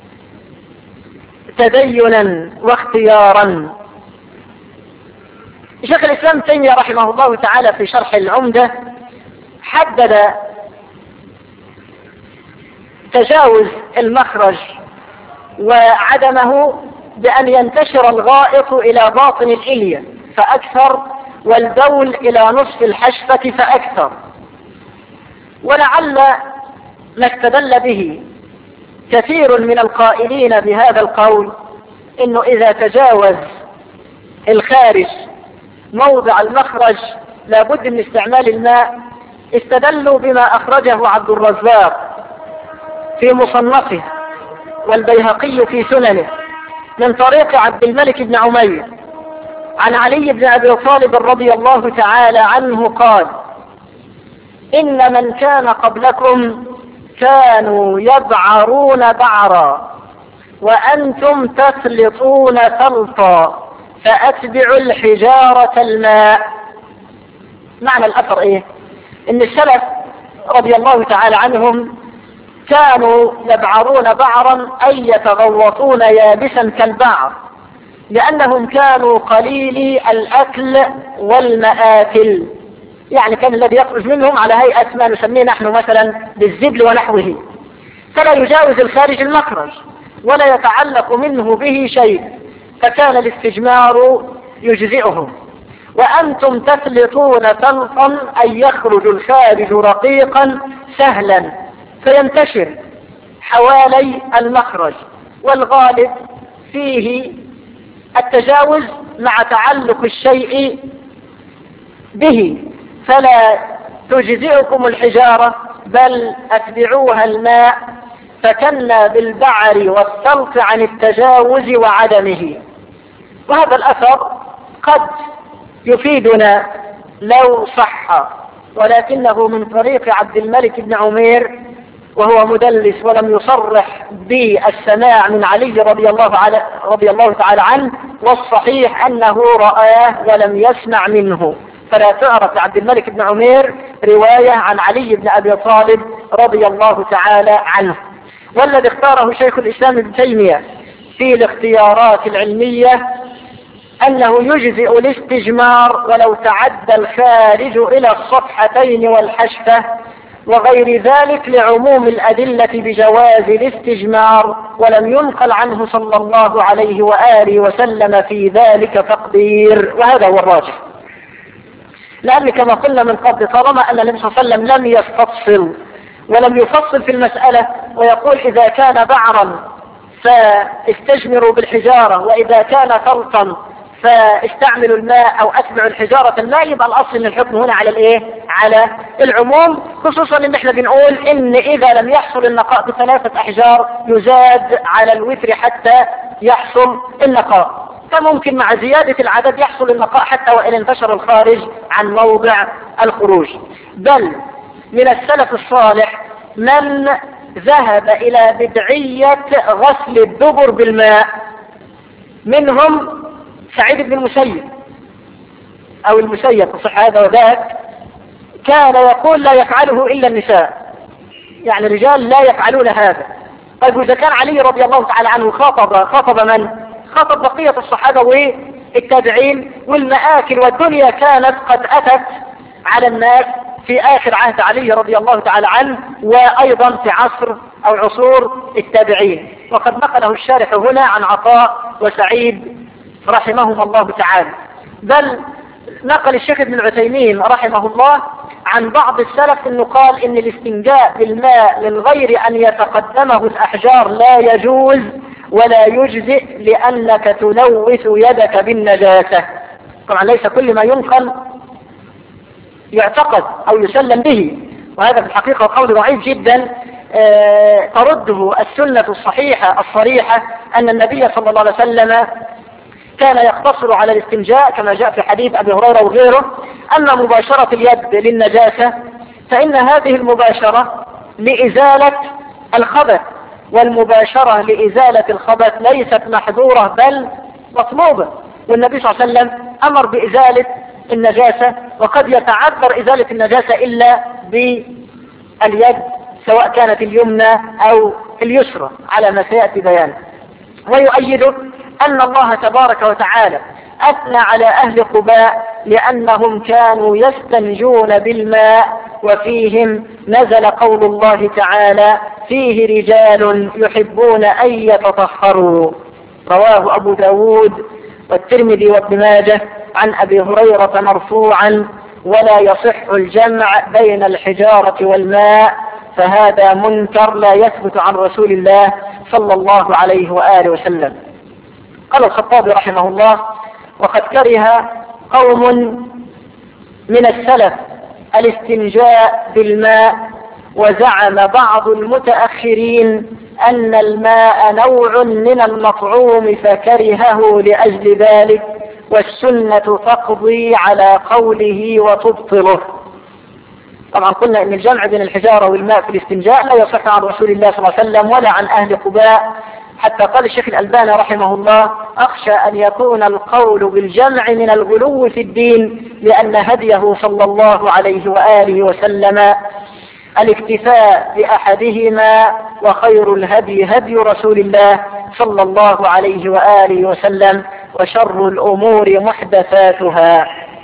تدينا واختيارا. شيخ الإسلام تيمية رحمه الله تعالى في شرح العمدة حدد تجاوز المخرج وعدمه بأن ينتشر الغائط إلى باطن الإلية فأكثر والبول إلى نصف الحشفة فأكثر، ولعل ما استدل به كثير من القائلين بهذا القول إنه إذا تجاوز الخارج موضع المخرج لابد من استعمال الماء، استدلوا بما أخرجه عبد الرزاق في مصنفه والبيهقي في سننه من طريق عبد الملك بن عمير عن علي بن أبي طالب رضي الله تعالى عنه قال: إن من كان قبلكم كانوا يبعرون بعرا وأنتم تسلطون سلطا فأتبعوا الحجارة الماء. معنى الأثر إيه؟ إن السلف رضي الله تعالى عنهم كانوا يبعرون بعرا أي يتغوطون يابسا كالبعر، لأنهم كانوا قليلي الأكل والمآكل، يعني كان الذي يخرج منهم على هيئة ما نسميه نحن مثلا بالزبل ونحوه، فلا يجاوز الخارج المخرج ولا يتعلق منه به شيء، فكان الاستجمار يجزئهم. وأنتم تسلطون سلطا أي يخرج الخارج رقيقا سهلا فينتشر حوالي المخرج، والغالب فيه التجاوز مع تعلق الشيء به، فلا تجزئكم الحجارة بل أتبعوها الماء، فكنا بالبعر والسلط عن التجاوز وعدمه. وهذا الأثر قد يفيدنا لو صح، ولكنه من طريق عبد الملك بن عمير وهو مدلس ولم يصرح بالسماع من علي رضي الله, على رضي الله تعالى عنه، والصحيح أنه رآه ولم يسمع منه، فلا تعرف عبد الملك بن عمير رواية عن علي بن أبي طالب رضي الله تعالى عنه. والذي اختاره شيخ الإسلام ابن تيمية في الاختيارات العلمية أنه يجزئ الاستجمار ولو تعدى الخارج إلى الصفحتين والحشفة وغير ذلك لعموم الأدلة بجواز الاستجمار، ولم ينقل عنه صلى الله عليه وآله وسلم في ذلك تقدير، وهذا هو الراجح. لأن كما قلنا من قبل طالما أن النبي صلى الله عليه وسلم لم يستفصل ولم يفصل في المسألة ويقول إذا كان بعرا فاستجمروا بالحجارة، وإذا كان فرطا فاستعملوا الماء أو أتبعوا الحجارة الماء، يبقى الأصل إن الحكم هنا على الإيه؟ على العموم، خصوصا إن إحنا بنقول إن إذا لم يحصل النقاء بثلاثة أحجار يزاد على الوتر حتى يحصل النقاء، فممكن مع زيادة العدد يحصل النقاء حتى وإن انتشر الخارج عن موضع الخروج. بل من السلف الصالح من ذهب إلى بدعية غسل الدبر بالماء، منهم سعيد بن المسيب أو المسيب صح هذا وذاك، كان يقول لا يفعله إلا النساء، يعني الرجال لا يفعلون هذا. طيب وإذا كان علي رضي الله تعالى عنه خاطب خاطب من؟ خاطب بقية الصحابة والتابعين، والمآكل والدنيا كانت قد أتت على الناس في آخر عهد علي رضي الله تعالى عنه، وأيضا في عصر أو عصور التابعين. وقد نقله الشارح هنا عن عطاء وسعيد رحمهم الله تعالى. بل نقل الشيخ ابن العثيمين رحمه الله عن بعض السلف انه قال ان الاستنجاء بالماء من غير ان يتقدمه الاحجار لا يجوز ولا يجزئ، لانك تلوث يدك بالنجاسة. طبعا ليس كل ما ينقل يعتقد او يسلم به، وهذا في الحقيقة قول ضعيف جدا آه ترده السنة الصحيحة الصريحة ان النبي صلى الله عليه وسلم كان يقتصر على الاستنجاء كما جاء في حديث أبي هريرة وغيره. أما مباشرة اليد للنجاسة فإن هذه المباشرة لإزالة الخبث، والمباشرة لإزالة الخبث ليست محظورة بل مطلوبة، والنبي صلى الله عليه وسلم أمر بإزالة النجاسة، وقد يتعذر إزالة النجاسة إلا باليد سواء كانت اليمنى أو اليسرى على ما سيأتي بيانه. ويؤيده أن الله تبارك وتعالى أثنى على أهل قباء لأنهم كانوا يستنجون بالماء، وفيهم نزل قول الله تعالى فيه رجال يحبون أن يتطهروا، رواه أبو داود والترمذي وابن ماجه عن أبي هريرة مرفوعا: ولا يصح الجمع بين الحجارة والماء، فهذا منكر لا يثبت عن رسول الله صلى الله عليه وآله وسلم. قال الخطابي رحمه الله: وقد كره قوم من السلف الاستنجاء بالماء، وزعم بعض المتأخرين أن الماء نوع من المطعوم فكرهه لأجل ذلك، والسنة تقضي على قوله وتبطله. طبعا قلنا ان الجمع بين الحجارة والماء في الاستنجاء لا يصح عن رسول الله صلى الله عليه وسلم ولا عن أهل قباء، حتى قال الشيخ الألباني رحمه الله: أخشى أن يكون القول بالجمع من الغلو في الدين، لأن هديه صلى الله عليه وآله وسلم الاكتفاء بأحدهما، وخير الهدي هدي رسول الله صلى الله عليه وآله وسلم، وشر الأمور محدثاتها.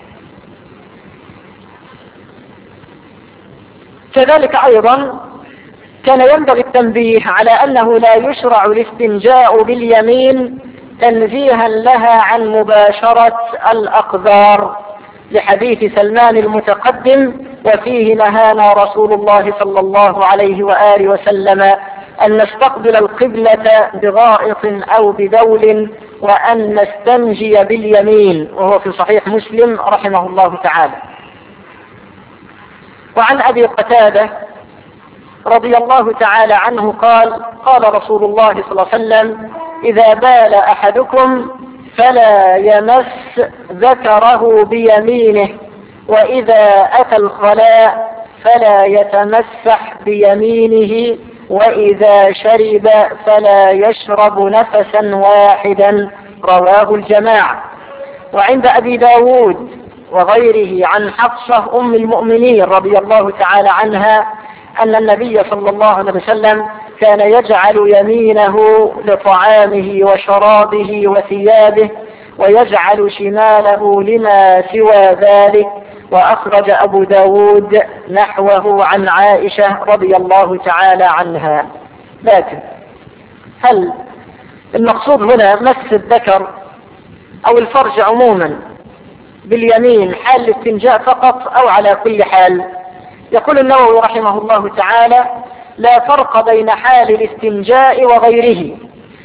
كذلك أيضا كان ينبغي التنبيه على أنه لا يشرع الاستنجاء باليمين تنزيها لها عن مباشرة الأقذار، لحديث سلمان المتقدم: وفيه نهانا رسول الله صلى الله عليه وآله وسلم أن نستقبل القبلة بغائط أو ببول، وأن نستنجي باليمين، وهو في صحيح مسلم رحمه الله تعالى. وعن أبي قتادة رضي الله تعالى عنه قال: قال رسول الله صلى الله عليه وسلم: إذا بال أحدكم فلا يمس ذكره بيمينه، وإذا أتى الخلاء فلا يتمسح بيمينه، وإذا شرب فلا يشرب نفسا واحدا، رواه الجماعة. وعند أبي داود وغيره عن حفصة أم المؤمنين رضي الله تعالى عنها أن النبي صلى الله عليه وسلم كان يجعل يمينه لطعامه وشرابه وثيابه، ويجعل شماله لما سوى ذلك. وأخرج أبو داود نحوه عن عائشة رضي الله تعالى عنها. لكن هل المقصود هنا مس الذكر أو الفرج عموما باليمين حال الاستنجاء فقط أو على كل حال؟ يقول النووي رحمه الله تعالى: لا فرق بين حال الاستنجاء وغيره،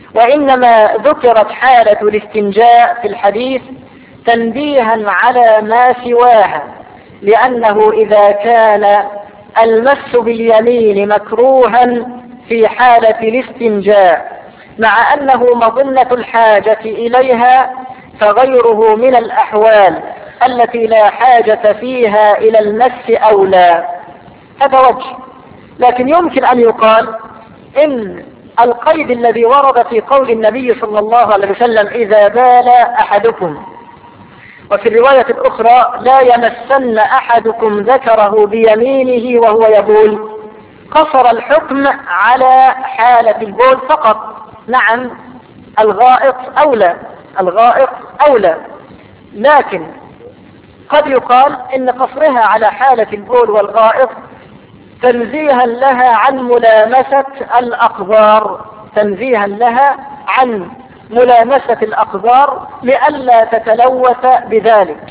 وإنما ذكرت حالة الاستنجاء في الحديث تنبيها على ما سواها، لأنه إذا كان المس باليمين مكروها في حالة الاستنجاء مع أنه مظنة الحاجة إليها، فغيره من الأحوال التي لا حاجة فيها إلى المس أولى. هذا وجه. لكن يمكن أن يقال إن القيد الذي ورد في قول النبي صلى الله عليه وسلم إذا بال أحدكم، وفي الرواية الأخرى لا يمسن أحدكم ذكره بيمينه وهو يبول، قصر الحكم على حالة البول فقط. نعم الغائط أولى، الغائط أولى، لكن قد يقال إن قصرها على حالة البول والغائط تنزيها لها عن ملامسة الأقذار، تنزيها لها عن ملامسة الأقذار لئلا تتلوث بذلك.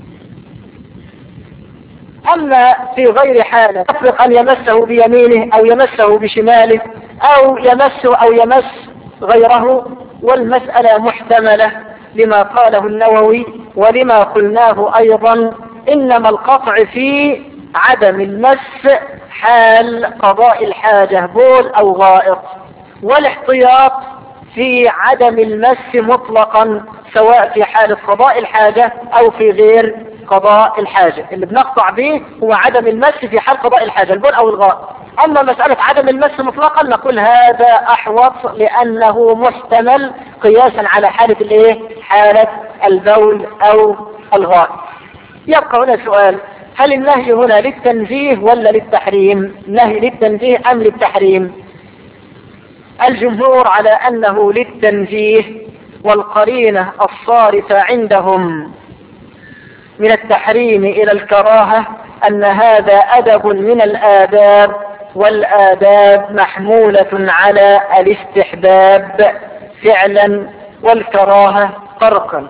أما في غير حالة يفرق أن يمسه بيمينه أو يمسه بشماله أو يمسه أو يمس غيره، والمسألة محتملة لما قاله النووي ولما قلناه أيضا، إنما القطع في عدم المس حال قضاء الحاجة بول أو غائط، والاحتياط في عدم المس مطلقا سواء في حالة قضاء الحاجة أو في غير قضاء الحاجة. اللي بنقطع به هو عدم المس في حال قضاء الحاجة البول أو الغائط. أما مسألة عدم المس مطلقا نقول هذا أحوط لأنه محتمل قياسا على حالة الايه؟ حالة البول أو الغائط. يبقى هنا سؤال: هل النهي هنا للتنزيه ولا للتحريم؟ نهي للتنزيه أم للتحريم؟ الجمهور على أنه للتنزيه، والقرينة الصارفة عندهم من التحريم إلى الكراهة أن هذا أدب من الآداب، والآداب محمولة على الاستحباب فعلا والكراهة تركا.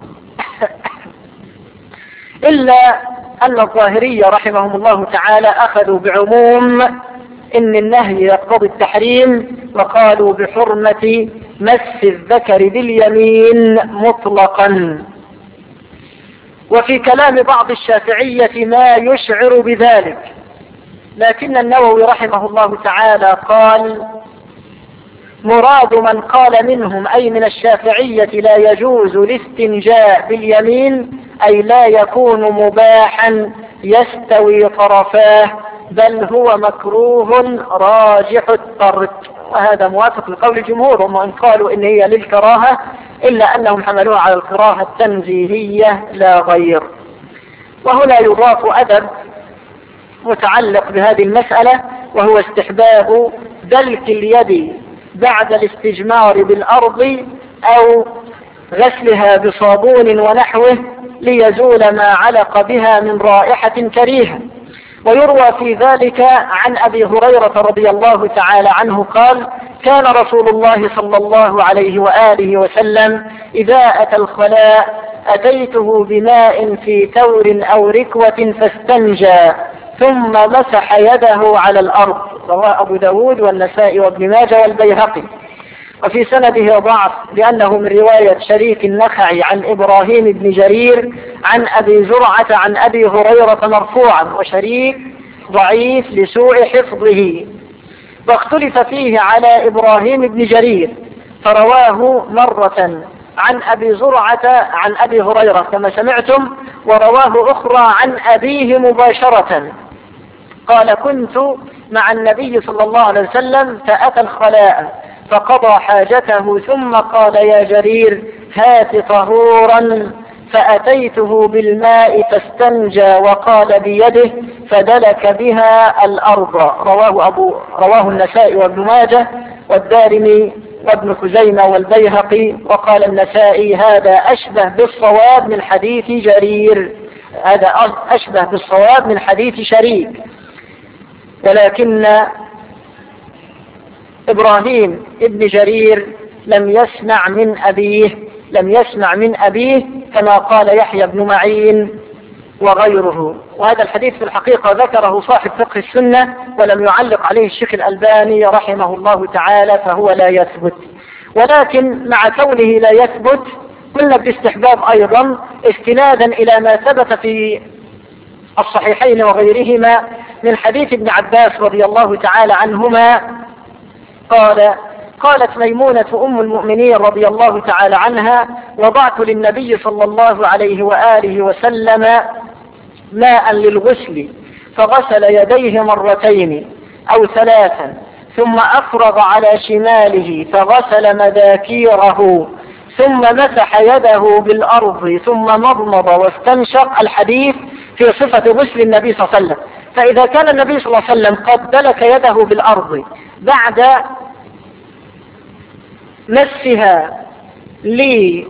إلا أن الظاهرية رحمهم الله تعالى أخذوا بعموم إن النهي يقتضي التحريم، وقالوا بحرمة مس الذكر باليمين مطلقا. وفي كلام بعض الشافعية ما يشعر بذلك، لكن النووي رحمه الله تعالى قال: مراد من قال منهم أي من الشافعية لا يجوز الاستنجاء باليمين أي لا يكون مباحا يستوي طرفاه، بل هو مكروه راجح الترك. وهذا موافق لقول الجمهور، وما إن قالوا إن هي للكراهة إلا أنهم حملوها على الكراهة التنزيهية لا غير. وهنا يضاف أدب متعلق بهذه المسألة، وهو استحباب دلك اليد بعد الاستجمار بالأرض أو غسلها بصابون ونحوه ليزول ما علق بها من رائحة كريهة. ويروى في ذلك عن أبي هريرة رضي الله تعالى عنه قال: كان رسول الله صلى الله عليه وآله وسلم إذا أتى الخلاء أتيته بماء في تور أو ركوة فاستنجى ثم مسح يده على الأرض. رواه أبو داود والنسائي وابن ماجه والبيهقي. وفي سنده ضعف لأنه من رواية شريك النخعي عن إبراهيم بن جرير عن أبي زرعة عن أبي هريرة مرفوعا، وشريك ضعيف لسوء حفظه، واختلف فيه على إبراهيم بن جرير، فرواه مرة عن أبي زرعة عن أبي هريرة كما سمعتم، ورواه أخرى عن أبيه مباشرة قال: كنت مع النبي صلى الله عليه وسلم فأتى الخلاء فقضى حاجته ثم قال: يا جرير هات طهورا، فأتيته بالماء فاستنجى وقال بيده فدلك بها الأرض. رواه, أبو رواه النسائي وابن ماجه والدارمي وابن خزيمة والبيهقي. وقال النسائي: هذا أشبه بالصواب من حديث جرير، هذا أشبه بالصواب من حديث شريك. ولكن إبراهيم ابن جرير لم يسمع من أبيه لم يسمع من أبيه كما قال يحيى بن معين وغيره. وهذا الحديث في الحقيقة ذكره صاحب فقه السنة ولم يعلق عليه الشيخ الألباني رحمه الله تعالى، فهو لا يثبت. ولكن مع كونه لا يثبت قلنا باستحباب أيضا استنادا إلى ما ثبت في الصحيحين وغيرهما من حديث ابن عباس رضي الله تعالى عنهما قال: قالت ميمونة أم المؤمنين رضي الله تعالى عنها: وضعت للنبي صلى الله عليه وآله وسلم ماء للغسل فغسل يديه مرتين أو ثلاثا ثم أفرغ على شماله فغسل مذاكيره ثم مسح يده بالأرض ثم مضمض واستنشق. الحديث في صفة غسل النبي صلى الله عليه وسلم. فإذا كان النبي صلى الله عليه وسلم قد دلك يده بالأرض بعد مسها لي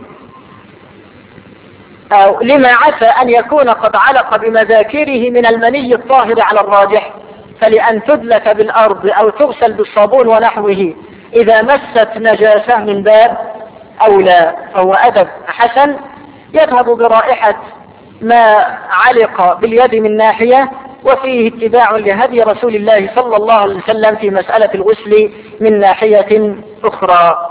أو لما عسى أن يكون قد علق بمذاكره من المني الطاهر على الراجح، فلأن تدلك بالأرض أو تغسل بالصابون ونحوه إذا مست نجاسة من باب أولى، فهو أدب حسن يذهب برائحة ما علق باليد من ناحية، وفيه اتباع لهدي رسول الله صلى الله عليه وسلم في مسألة الغسل من ناحية أخرى.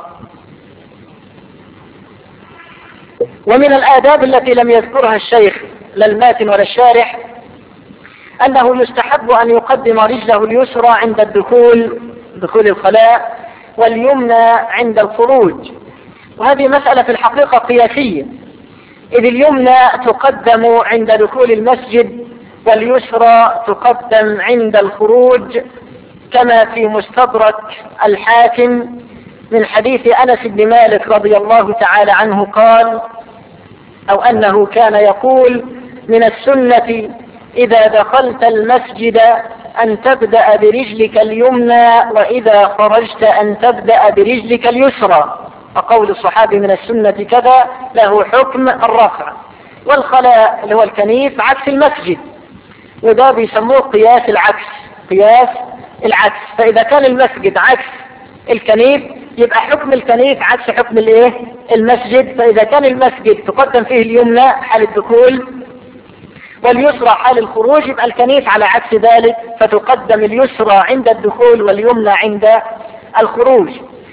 ومن الآداب التي لم يذكرها الشيخ لا الماتن ولا الشارح أنه يستحب أن يقدم رجله اليسرى عند الدخول دخول الخلاء واليمنى عند الخروج، وهذه مسألة في الحقيقة قياسية، إذ اليمنى تقدم عند دخول المسجد واليسرى تقدم عند الخروج، كما في مستدرك الحاكم من حديث أنس بن مالك رضي الله تعالى عنه قال أو أنه كان يقول: من السنة إذا دخلت المسجد أن تبدأ برجلك اليمنى وإذا خرجت أن تبدأ برجلك اليسرى. فقول الصحابي من السنة كذا له حكم الرفع. والخلاء اللي هو الكنيف عكس المسجد، وده بيسموه قياس العكس قياس العكس فإذا كان المسجد عكس الكنيف يبقى حكم الكنيف عكس حكم الايه المسجد. فإذا كان المسجد تقدم فيه اليمنى حال الدخول واليسرى حال الخروج، يبقى الكنيف على عكس ذلك فتقدم اليسرى عند الدخول واليمنى عند الخروج.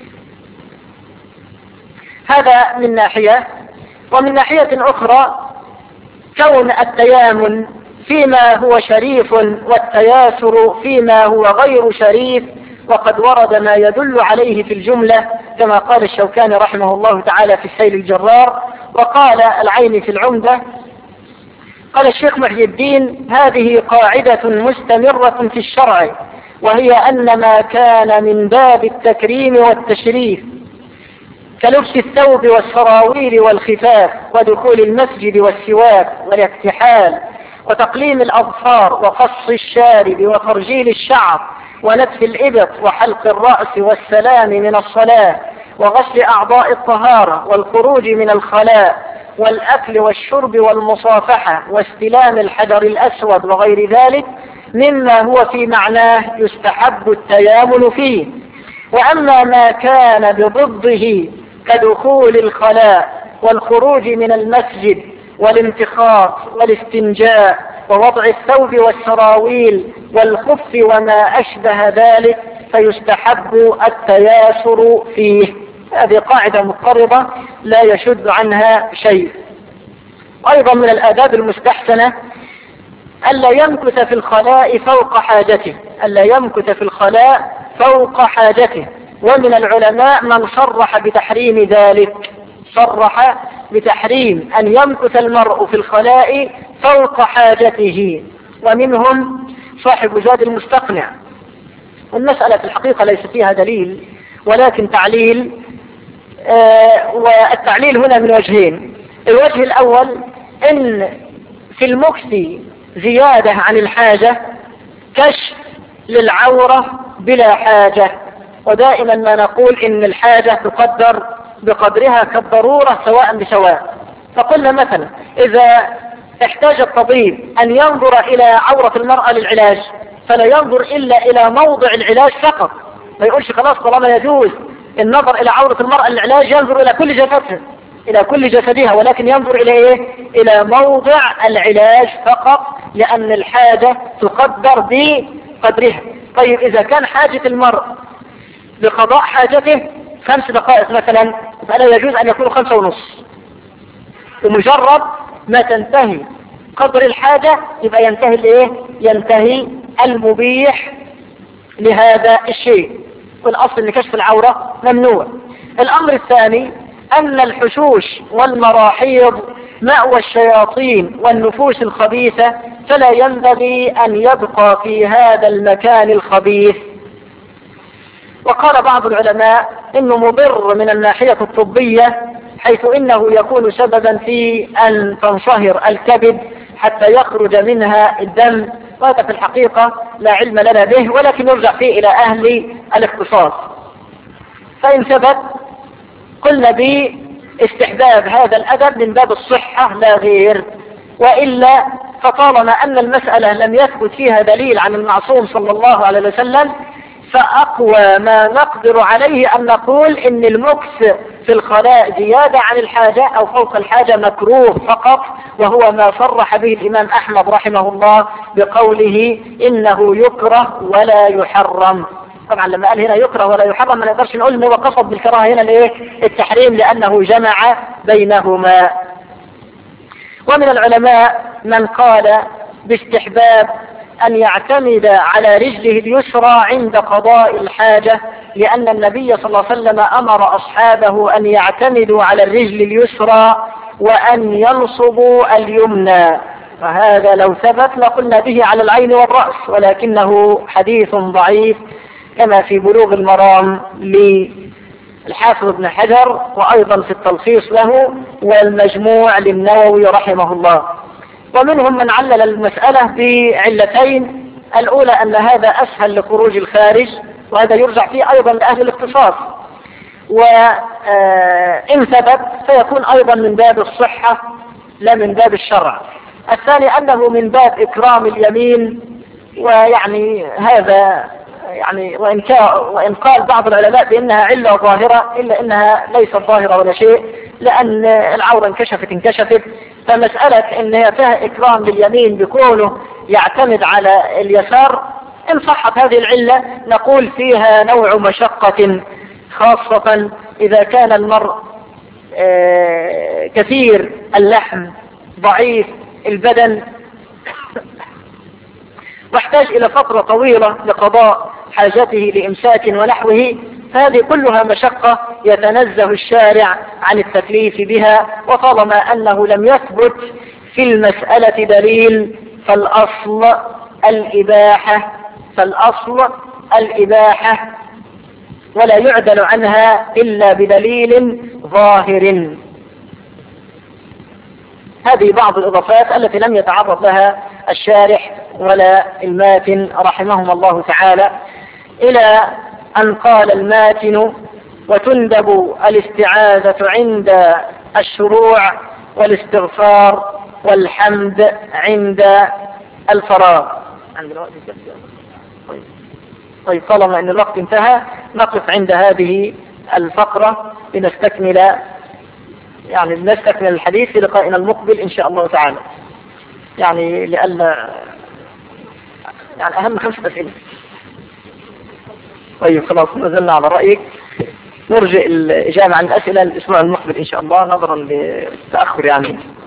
هذا من ناحية. ومن ناحية أخرى كون التيامن فيما هو شريف والتياسر فيما هو غير شريف، وقد ورد ما يدل عليه في الجملة كما قال الشوكاني رحمه الله تعالى في السيل الجرار، وقال العيني في العمدة. قال الشيخ محي الدين: هذه قاعدة مستمرة في الشرع، وهي أن ما كان من باب التكريم والتشريف كلبس الثوب والسراويل والخفاف ودخول المسجد والسواك والاكتحال وتقليم الأظفار وقص الشارب وترجيل الشعر ونتف الإبط وحلق الرأس والسلام من الصلاة وغسل أعضاء الطهارة والخروج من الخلاء والأكل والشرب والمصافحة واستلام الحجر الأسود وغير ذلك مما هو في معناه يستحب التيامن فيه. وأما ما كان بضده كدخول الخلاء والخروج من المسجد والانتخاط والاستنجاء ووضع الثوب والسراويل والخف وما أشبه ذلك فيستحب التياسر فيه. هذه قاعدة مضطردة لا يشد عنها شيء. أيضا من الآداب المستحسنة ألا يمكث في الخلاء فوق حاجته ألا يمكث في الخلاء فوق حاجته ومن العلماء من صرح بتحريم ذلك صرح بتحريم أن يمكث المرء في الخلاء فوق حاجته، ومنهم صاحب زاد المستقنع. والمسألة في الحقيقة ليس فيها دليل ولكن تعليل، آه والتعليل هنا من وجهين. الوجه الأول إن في المكث زيادة عن الحاجة كشف للعورة بلا حاجة، ودائما ما نقول إن الحاجة تقدر بقدرها كالضرورة سواء بسواء. فقلنا مثلا إذا احتاج الطبيب أن ينظر إلى عورة المرأة للعلاج فلا ينظر إلا إلى موضع العلاج فقط، ما يقولش خلاص طالما يجوز النظر إلى عورة المرأة للعلاج ينظر إلى كل جسدها إلى كل جسدها، ولكن ينظر إلى إيه؟ إلى موضع العلاج فقط، لأن الحاجة تقدر بقدرها. طيب إذا كان حاجة المرء لقضاء حاجته خمس دقائق مثلا فلا يجوز أن يكون خمسة ونص، بمجرد ما تنتهي قدر الحاجة يبقى ينتهي الايه؟ ينتهي المبيح لهذا الشيء، والأصل ان كشف العورة ممنوع. الأمر الثاني أن الحشوش والمراحيض مأوى الشياطين والنفوس الخبيثة، فلا ينبغي أن يبقى في هذا المكان الخبيث. وقال بعض العلماء إنه مضر من الناحية الطبية، حيث إنه يكون سببا في أن تنصهر الكبد حتى يخرج منها الدم، وهذا في الحقيقة لا علم لنا به، ولكن يرجع فيه إلى أهل الاختصاص. فإن ثبت قلنا باستحباب هذا الأدب من باب الصحة لا غير، وإلا فطالما أن المسألة لم يثبت فيها دليل عن المعصوم صلى الله عليه وسلم، فأقوى ما نقدر عليه أن نقول إن المكث في الخلاء زيادة عن الحاجة أو فوق الحاجة مكروه فقط، وهو ما صرح به الإمام أحمد رحمه الله بقوله إنه يكره ولا يحرم. طبعا لما قال هنا يكره ولا يحرم ما نقدرش نقول إنه قصد بالكراهة هنا الايه؟ التحريم، لأنه جمع بينهما. ومن العلماء من قال باستحباب أن يعتمد على رجله اليسرى عند قضاء الحاجة، لأن النبي صلى الله عليه وسلم أمر أصحابه أن يعتمدوا على الرجل اليسرى وأن ينصبوا اليمنى، وهذا لو ثبت لقلنا به على العين والرأس، ولكنه حديث ضعيف كما في بلوغ المرام للحافظ ابن حجر، وأيضا في التلخيص له والمجموع للنووي رحمه الله. ومنهم من علل المسألة بعلتين، الأولى أن هذا أسهل لخروج الخارج، وهذا يرجع فيه أيضا لأهل الاختصاص، وإن ثبت فيكون أيضا من باب الصحة لا من باب الشرع. الثاني أنه من باب إكرام اليمين، ويعني هذا يعني وإن, وإن قال بعض العلماء بأنها علة ظاهرة، إلا أنها ليست ظاهرة ولا شيء، لأن العورة انكشفت انكشفت، فمسألة إن هي فيها إكرام لليمين بكونه يعتمد على اليسار، إن صحت هذه العلة نقول فيها نوع مشقة، خاصة إذا كان المرء كثير اللحم ضعيف البدن واحتاج إلى فترة طويلة لقضاء حاجته لإمساك ونحوه، فهذه كلها مشقة يتنزه الشارع عن التكليف بها. وطالما أنه لم يثبت في المسألة دليل فالأصل الإباحة فالأصل الإباحة ولا يعدل عنها إلا بدليل ظاهر. هذه بعض الإضافات التي لم يتعرض لها الشارح ولا الماتن رحمهم الله تعالى، إلى أن قال الماتن: وتندب الاستعاذة عند الشروع والاستغفار والحمد عند الفراغ. طيب طالما أن الوقت انتهى نقف عند هذه الفقرة لنستكمل يعني نستكمل الحديث في لقائنا المقبل إن شاء الله تعالى، يعني لأن يعني أهم خمسة أسئلة. طيب خلاص نزلنا على رأيك، نرجع الإجابة عن الأسئلة الأسبوع المقبل إن شاء الله، نظرا للتأخر يعني.